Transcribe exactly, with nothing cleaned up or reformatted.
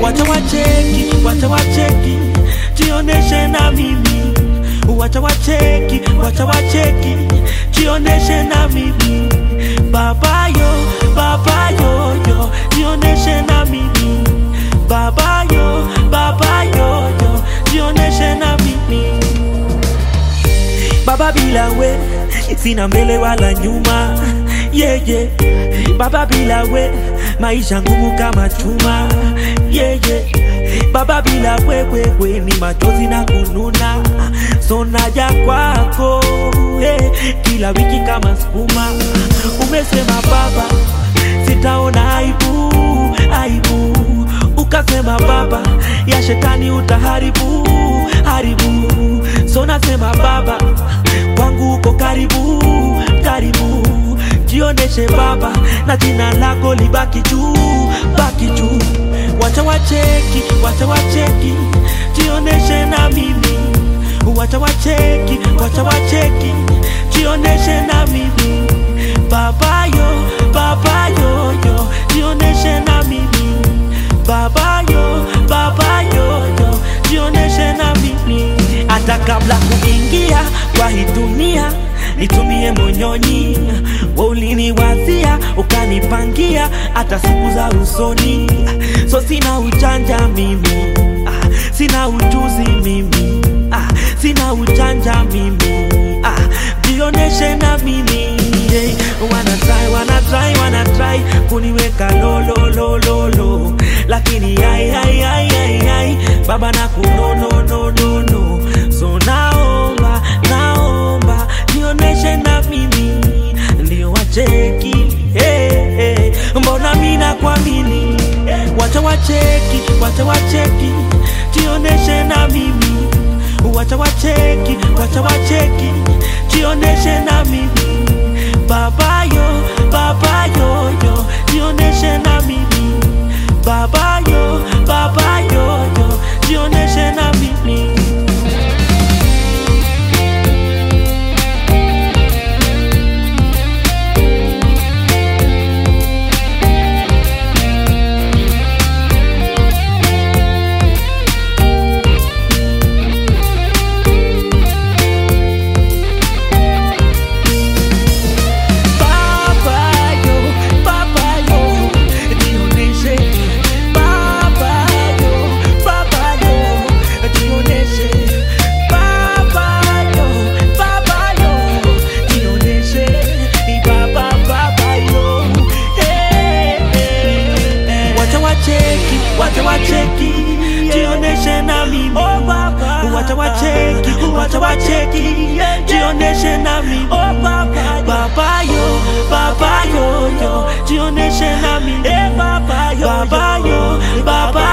Wacha wacheki, wacha wacheki, jioneshe na mimi. Wacha wacheki, wacha wacheki, jioneshe na mimi. Baba yo, baba yo yo, jioneshe na mimi. Baba yo, baba yo yo, jioneshe na mimi. Baba bila we, sina mbele wala nyuma. Yeah yeah. Baba bila we, maisha ngumu kama chuma. Yeah yeah. Baba bila we we we, ni machozi na kununa. So naja kwako, hey, kila wiki kama skuma. Umesema baba, sitaona aibu, aibu. Ukasema baba, ya shetani utaharibu, haribu. So nasema baba, kwangu uko karibu, karibu. Jioneshe baba, na jina lako libaki juu, baki juu. Wacha wacheki, wacha wacheki, jioneshe na mimi. Wacha wacheki, wacha wacheki, jioneshe na mimi. Baba yo, baba yo yo, jioneshe na mimi. Baba yo, baba yo yo, jioneshe na mimi. Hata kabla kuingia kwa hii dunia, nitumie monyonyi. Wewe uliniwazia, ukanipangia hata siku za usoni. So sina ujanja mimi, ah, sina ujuzi mimi, ah, sina ujanja mimi, ah, jioneshe na mimi. Hey, wanna try, wanna try, wanna try kuniweka lo lo lo lo lo, lakini ai ai ai ai ai baba na kuno no no no no. So naomba, naomba jioneshe na mimi, ndio wacheki. Hey, hey, mbona mimi nakuamini? Wacha wacheki, wacha wacheki, jioneshe na mimi. Wacha wacheki, wacha wacheki, jioneshe na mimi. Baba yo, baba yo yo, jioneshe na mimi. Baba yo, baba yo yo, jioneshe na mimi. Wacha wacheki, jioneshe na mimi. Oh baba, wacha wacheki, wacha wacheki, jioneshe na mimi. Oh baba, baba yo, baba yo yo, jioneshe na mimi. Eh baba yo, baba yo, baba